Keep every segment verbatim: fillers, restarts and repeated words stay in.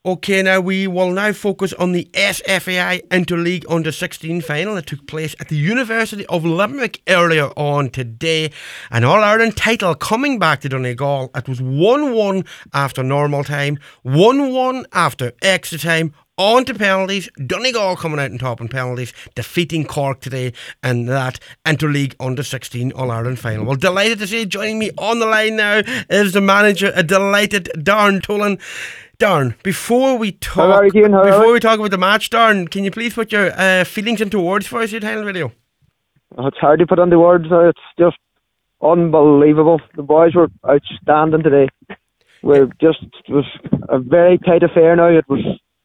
Okay, now we will now focus on the S F A I Interleague Under sixteen final that took place at the University of Limerick earlier on today. An All-Ireland title coming back to Donegal. It was one one after normal time, one one after extra time, on to penalties. Donegal coming out on top in penalties, defeating Cork today in that Interleague Under sixteen All-Ireland final. Well, delighted to say joining me on the line now is the manager, a delighted Darren Tolan. Darren, before we talk before we talk about the match, Darren, can you please put your uh, feelings into words for us here at Highland Radio? Oh, it's hard to put into words. It's just unbelievable. The boys were outstanding today. We're just it was a very tight affair now. It was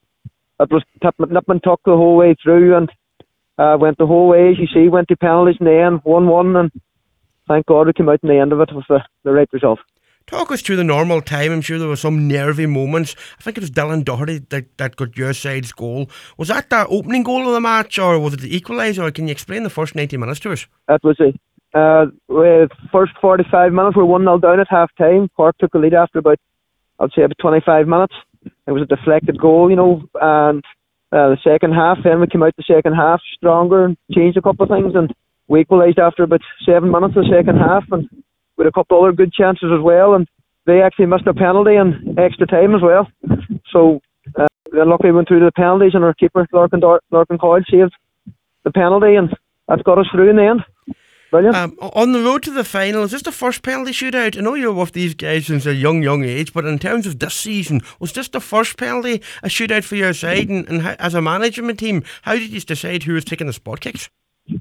it was tip, nip and tuck the whole way through, and uh, went the whole way. As you see, went to penalties in the end, one one, and thank God we came out in the end of it with the, the right result. Talk us through the normal time. I'm sure there were some nervy moments. I think it was Dylan Doherty that, that got your side's goal. Was that the opening goal of the match, or was it the equaliser? Can you explain the first ninety minutes to us? That was it. Uh, with first forty-five minutes, we're one nil down at half time. Cork took the lead after about, I'd say, about twenty-five minutes. It was a deflected goal, you know, and uh, the second half, then we came out the second half stronger and changed a couple of things, and we equalised after about seven minutes of the second half, and with a couple of other good chances as well, and they actually missed a penalty and extra time as well. So uh, luckily we went through to the penalties, and our keeper Larkin, Dar- Larkin Coyle saved the penalty, and that got us through in the end. Brilliant. Um, on the road to the final, is this the first penalty shootout? I know you're with these guys since a young, young age, but in terms of this season, was this the first penalty a shootout for your side? And, and how, as a management team, how did you decide who was taking the spot kicks?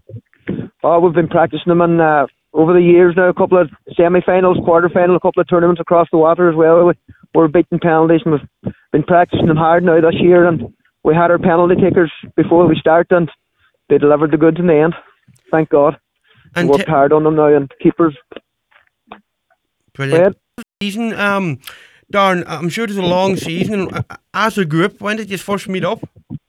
Oh, we've been practicing them in uh, over the years now, a couple of semi-finals, quarter-final, a couple of tournaments across the water as well. We, we're beating penalties, and we've been practicing them hard now this year, and we had our penalty takers before we start, and they delivered the goods in the end. Thank God. And we worked t- hard on them now, and keepers. Brilliant. Season, um, Darren, I'm sure it was a long season. As a group, when did you first meet up?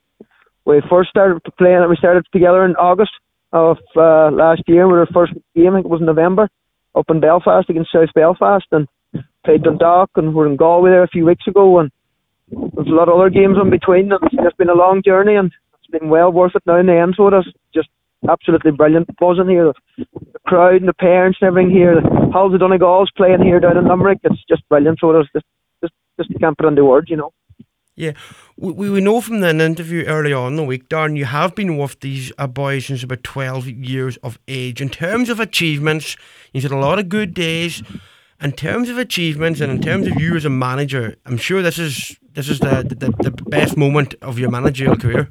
We first started playing, we started together in August of uh, last year. We were our first game, I think it was in November, up in Belfast against South Belfast, and played Dundalk, and we were in Galway there a few weeks ago, and there's a lot of other games in between, and it's been a long journey, and it's been well worth it now in the end. So it is just absolutely brilliant buzzing here, the, the crowd and the parents and everything here, the Halls of Donegal's playing here down in Limerick. It's just brilliant. So it is just, just, just can't put into words, you know. Yeah, we we know from an interview earlier on in the week, Darren, you have been with these uh, boys since about twelve years of age. In terms of achievements, you've had a lot of good days. In terms of achievements and in terms of you as a manager, I'm sure this is this is the the, the best moment of your managerial career.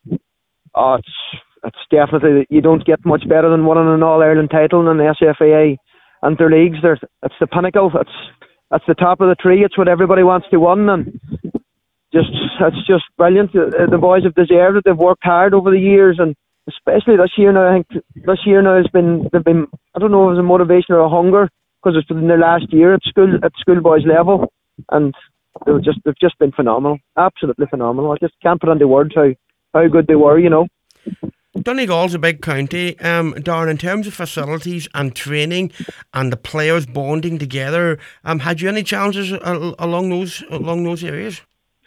Oh, it's it's definitely, you don't get much better than winning an All-Ireland title in the S F A I Interleagues. There's, it's the pinnacle. It's it's the top of the tree. It's what everybody wants to win, and just it's just brilliant. The, the boys have deserved it. They've worked hard over the years, and especially this year now. I think this year now has been they've been I don't know if it was a motivation or a hunger, because it's been their last year at school at schoolboys level, and they've just they've just been phenomenal, absolutely phenomenal. I just can't put into words how how good they were, you know. Donegal's a big county, um, Darren. In terms of facilities and training and the players bonding together, um, had you any challenges uh, along those along those areas?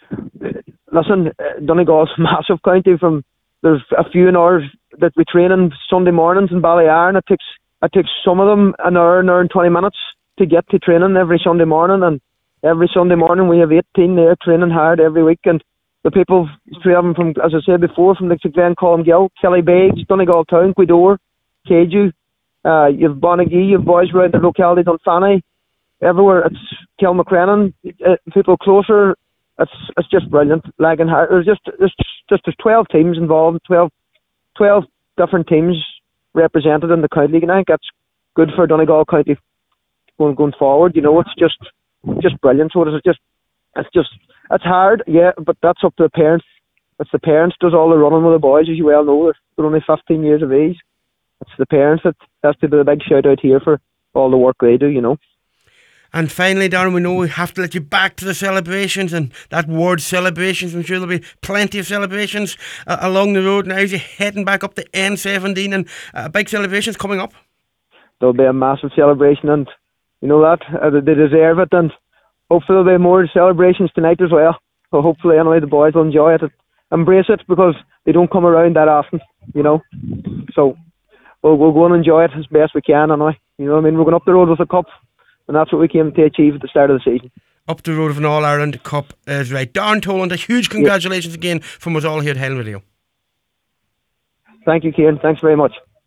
Listen, uh, Donegal's a massive county. From there's a few hours that we train on Sunday mornings in Ballyaron. It takes it takes some of them an hour, an hour and twenty minutes to get to training every Sunday morning, and every Sunday morning we have eighteen there training hard every week. And the people, three of them from, as I said before, from the Glen Colmgill, Kelly Beggs, Donegal Town, Quidor, Keju, uh, you have Bonagee, you have boys around the locality, Dunfanny, everywhere. It's Kilmacrennan, uh, people closer. It's it's just brilliant. Lagan Hart. There's just there's just there's twelve teams involved, twelve, twelve different teams represented in the county league, and I think that's good for Donegal County going going forward. You know, it's just just brilliant. So it's just it's just it's hard, yeah, but that's up to the parents. It's the parents does all the running with the boys, as you well know. They're, they're only fifteen years of age. It's the parents that has to do a big shout out here for all the work they do, you know. And finally, Darren, we know we have to let you back to the celebrations, and that word celebrations, I'm sure there'll be plenty of celebrations uh, along the road now as you're heading back up to N seventeen, and uh, big celebrations coming up. There'll be a massive celebration, and you know that, uh, they deserve it, and hopefully there'll be more celebrations tonight as well. So hopefully, anyway, the boys will enjoy it, embrace it, because they don't come around that often, you know. So we'll, we'll go and enjoy it as best we can, anyway. You know what I mean? We're going up the road with a cup, and that's what we came to achieve at the start of the season. Up the road with an All-Ireland Cup is right. Darren Toland, a huge congratulations yeah. again from us all here at Highland Radio. Thank you, Ciaran. Thanks very much.